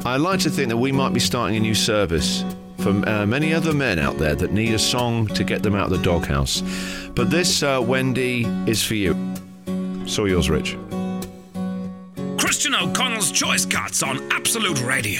I'd like to think that we might be starting a new service for many other men out there that need a song to get them out of the doghouse. But this, Wendy, is for you. So yours, Rich. Christian O'Connell's Choice Cuts on Absolute Radio.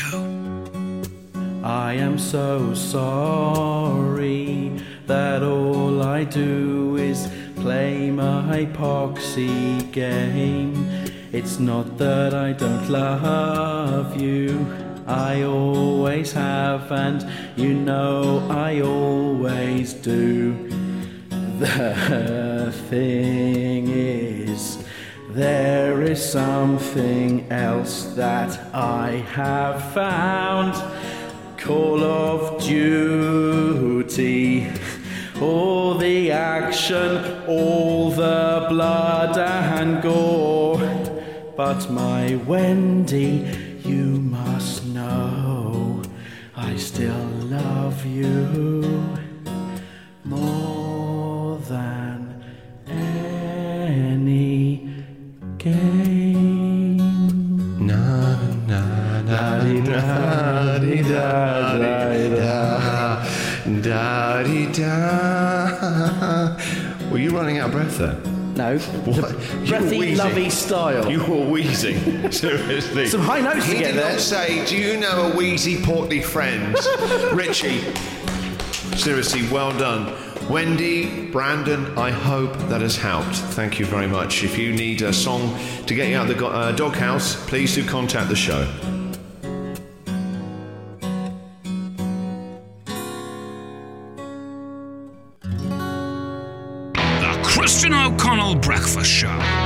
I am so sorry that all I do is play my poxy game. It's not that I don't love you, I always have, and you know I always do. The thing is, there is something else that I have found. Call of Duty. All the action, all the blood and gore. But my Wendy, you must know, I still love you more than any game. Na na na da di da da di da. Were you running out of breath there? No, What? the breathy, lovey style. You were wheezing. Seriously. Some high notes He to get did there. not say, do you know a wheezy, portly friend? Richie, seriously, well done. Wendy, Brandon, I hope that has helped. Thank you very much. If you need a song to get you out of the doghouse, please do contact the show. The Christian O'Connell Breakfast Show.